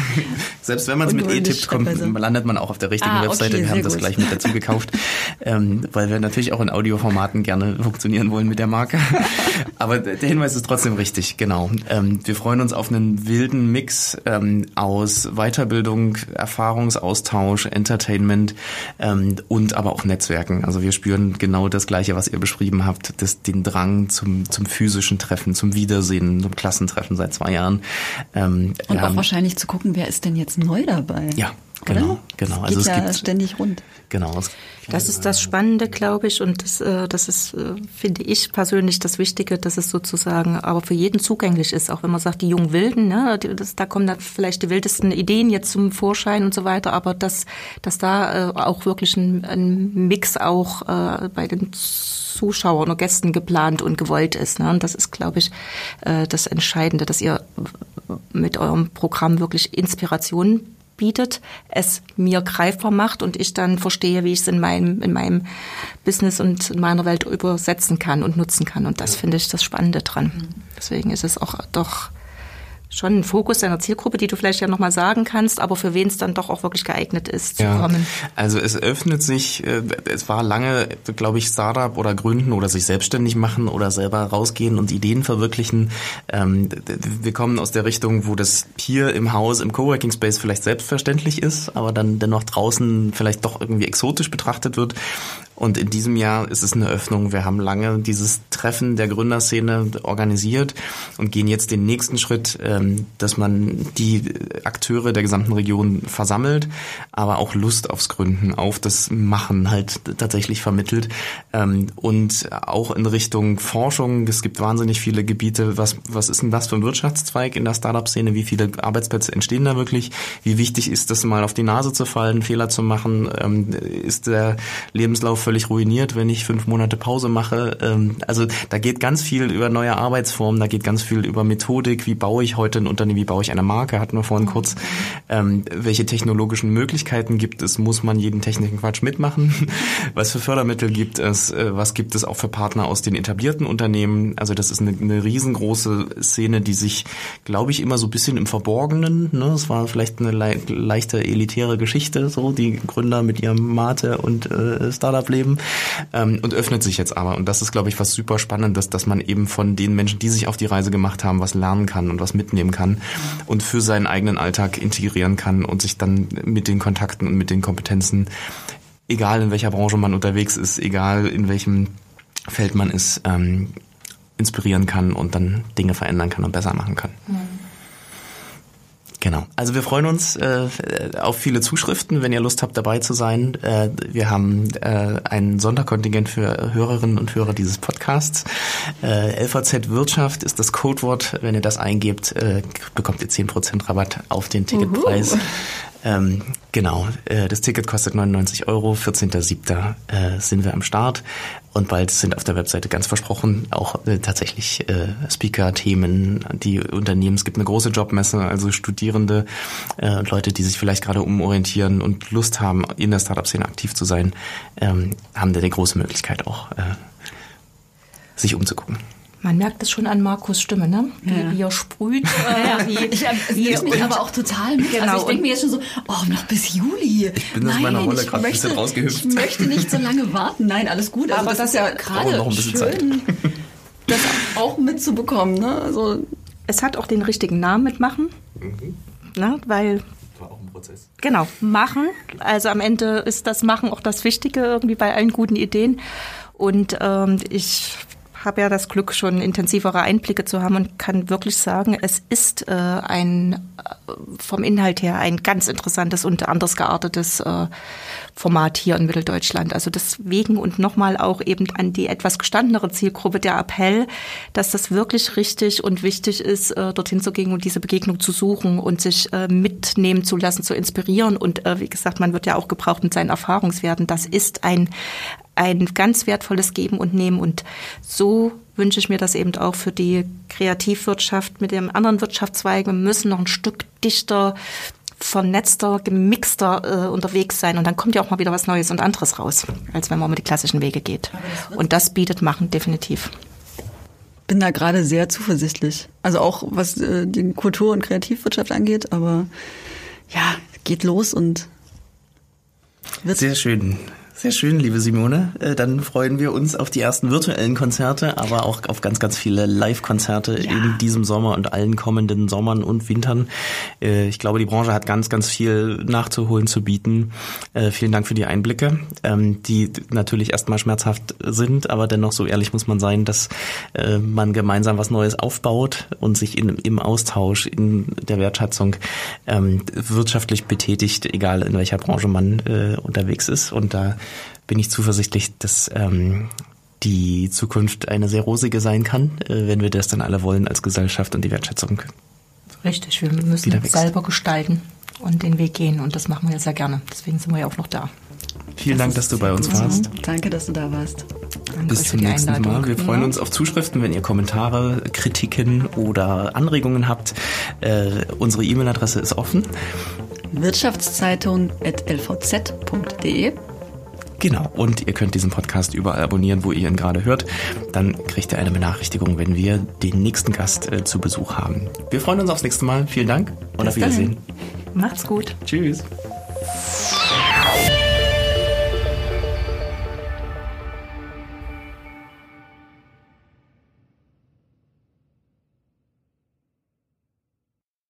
selbst wenn man es mit E tippt, kommt, landet man auch auf der richtigen ah, Webseite. Okay, wir haben das gut. gleich mit dazu gekauft, ähm, weil wir natürlich auch in Audioformaten gerne funktionieren wollen mit der Marke. Aber der Hinweis ist trotzdem richtig, genau. Ähm, wir freuen uns auf einen wilden Mix ähm, aus Weiterbildung, Erfahrungsaustausch, Entertainment ähm, und aber auch Netzwerken. Also wir spüren genau das Gleiche, was ihr beschrieben habt, das, den Drang zum, zum physischen Treffen, zum Wiedersehen, zum Klassentreffen seit zwei Jahren. Ähm, und auch haben, wahrscheinlich zu gucken, wer ist denn jetzt neu dabei? Ja, genau, Oder? genau. Es also geht es ja gibt ständig rund. Genau. Es, das ist das Spannende, glaube ich, und das, das ist, finde ich persönlich, das Wichtige, dass es sozusagen aber für jeden zugänglich ist, auch wenn man sagt, die jungen Wilden, ne, das, da kommen dann vielleicht die wildesten Ideen jetzt zum Vorschein und so weiter, aber dass, dass da auch wirklich ein, ein Mix auch äh, bei den Zuschauern oder Gästen geplant und gewollt ist. Ne? Und das ist, glaube ich, äh, das Entscheidende, dass ihr mit eurem Programm wirklich Inspiration bietet, es mir greifbar macht und ich dann verstehe, wie ich es in meinem, in meinem Business und in meiner Welt übersetzen kann und nutzen kann. Und das finde ich das Spannende dran. Deswegen ist es auch doch schon ein Fokus deiner Zielgruppe, die du vielleicht ja nochmal sagen kannst, aber für wen es dann doch auch wirklich geeignet ist, zu ja, kommen. Also es öffnet sich, es war lange, glaube ich, Startup oder gründen oder sich selbstständig machen oder selber rausgehen und Ideen verwirklichen. Wir kommen aus der Richtung, wo das hier im Haus, im Coworking Space vielleicht selbstverständlich ist, aber dann dennoch draußen vielleicht doch irgendwie exotisch betrachtet wird. Und in diesem Jahr ist es eine Öffnung. Wir haben lange dieses Treffen der Gründerszene organisiert und gehen jetzt den nächsten Schritt, dass man die Akteure der gesamten Region versammelt, aber auch Lust aufs Gründen, auf das Machen halt tatsächlich vermittelt. Und auch in Richtung Forschung. Es gibt wahnsinnig viele Gebiete. Was, was ist denn das für ein Wirtschaftszweig in der Startup-Szene? Wie viele Arbeitsplätze entstehen da wirklich? Wie wichtig ist es, mal auf die Nase zu fallen, Fehler zu machen? Ist der Lebenslauf völlig ruiniert, wenn ich fünf Monate Pause mache. Also da geht ganz viel über neue Arbeitsformen, da geht ganz viel über Methodik, wie baue ich heute ein Unternehmen, wie baue ich eine Marke, hatten wir vorhin kurz. Ähm, welche technologischen Möglichkeiten gibt es, muss man jeden Technikenquatsch mitmachen? Was für Fördermittel gibt es? Was gibt es auch für Partner aus den etablierten Unternehmen? Also das ist eine, eine riesengroße Szene, die sich, glaube ich, immer so ein bisschen im Verborgenen, ne? Es war vielleicht eine le- leichte elitäre Geschichte, so die Gründer mit ihrem Mate und äh, Startup-Leben. Ähm, und öffnet sich jetzt aber. Und das ist, glaube ich, was super Spannendes, dass man eben von den Menschen, die sich auf die Reise gemacht haben, was lernen kann und was mitnehmen kann und für seinen eigenen Alltag integrieren kann und sich dann mit den Kontakten und mit den Kompetenzen, egal in welcher Branche man unterwegs ist, egal in welchem Feld man ist, ähm, inspirieren kann und dann Dinge verändern kann und besser machen kann. Mhm. Genau. Also wir freuen uns äh, auf viele Zuschriften, wenn ihr Lust habt, dabei zu sein. Äh, wir haben äh, ein Sonderkontingent für Hörerinnen und Hörer dieses Podcasts. Äh, L V Z Wirtschaft ist das Codewort. Wenn ihr das eingebt, äh, bekommt ihr zehn Prozent Rabatt auf den Ticketpreis. Uhu. Ähm, genau, äh, das Ticket kostet neunundneunzig Euro, vierzehnter siebter äh, sind wir am Start und bald sind auf der Webseite ganz versprochen auch äh, tatsächlich äh, Speaker-Themen, die Unternehmen, es gibt eine große Jobmesse, also Studierende äh, und Leute, die sich vielleicht gerade umorientieren und Lust haben, in der Startup-Szene aktiv zu sein, ähm, haben da die große Möglichkeit auch, äh, sich umzugucken. Man merkt es schon an Markus' Stimme, ne? Wie, ja. wie er sprüht. Ja, wie, ich nehme mich aber auch total mit. Genau. Also ich denke mir jetzt schon so, oh, noch bis Juli. Ich bin aus meiner Rolle gerade ein bisschen rausgehüpft. Ich möchte nicht so lange warten. Nein, alles gut. Also aber das, das ist ja gerade noch ein bisschen schön, Zeit. Das auch mitzubekommen. Ne? Also es hat auch den richtigen Namen mitmachen, mhm. ne? Weil war auch ein Prozess. Genau, machen. Also am Ende ist das Machen auch das Wichtige irgendwie bei allen guten Ideen. Und ähm, ich habe ja das Glück, schon intensivere Einblicke zu haben und kann wirklich sagen, es ist äh, ein äh, vom Inhalt her ein ganz interessantes und anders geartetes äh, Format hier in Mitteldeutschland. Also deswegen und nochmal auch eben an die etwas gestandenere Zielgruppe der Appell, dass das wirklich richtig und wichtig ist, äh, dorthin zu gehen und diese Begegnung zu suchen und sich äh, mitnehmen zu lassen, zu inspirieren. Und äh, wie gesagt, man wird ja auch gebraucht mit seinen Erfahrungswerten. Das ist ein ein ganz wertvolles Geben und Nehmen. Und so wünsche ich mir das eben auch für die Kreativwirtschaft mit dem anderen Wirtschaftszweig. Wir müssen noch ein Stück dichter, vernetzter, gemixter äh, unterwegs sein. Und dann kommt ja auch mal wieder was Neues und anderes raus, als wenn man mit die klassischen Wege geht. Und das bietet Machen definitiv. Bin da gerade sehr zuversichtlich. Also auch was äh, die Kultur- und Kreativwirtschaft angeht. Aber ja, geht los und wird sehr schön. Sehr schön, liebe Simone. Dann freuen wir uns auf die ersten virtuellen Konzerte, aber auch auf ganz, ganz viele Live-Konzerte ja. in diesem Sommer und allen kommenden Sommern und Wintern. Ich glaube, die Branche hat ganz, ganz viel nachzuholen, zu bieten. Vielen Dank für die Einblicke, die natürlich erstmal schmerzhaft sind, aber dennoch so ehrlich muss man sein, dass man gemeinsam was Neues aufbaut und sich in, im Austausch, in der Wertschätzung wirtschaftlich betätigt, egal in welcher Branche man unterwegs ist. Und da bin ich zuversichtlich, dass ähm, die Zukunft eine sehr rosige sein kann, äh, wenn wir das dann alle wollen als Gesellschaft und die Wertschätzung. Richtig, wir müssen selber gestalten und den Weg gehen und das machen wir ja sehr gerne. Deswegen sind wir ja auch noch da. Vielen das Dank, dass du bei uns gut. warst. Danke, dass du da warst. Danke Bis zum nächsten Einladung. Mal. Wir freuen uns auf Zuschriften, wenn ihr Kommentare, Kritiken oder Anregungen habt. Äh, unsere E-Mail-Adresse ist offen. Wirtschaftszeitung at l v z punkt d e. Genau, und ihr könnt diesen Podcast überall abonnieren, wo ihr ihn gerade hört. Dann kriegt ihr eine Benachrichtigung, wenn wir den nächsten Gast äh, zu Besuch haben. Wir freuen uns aufs nächste Mal. Vielen Dank und Bis auf Wiedersehen. Dahin. Macht's gut. Tschüss.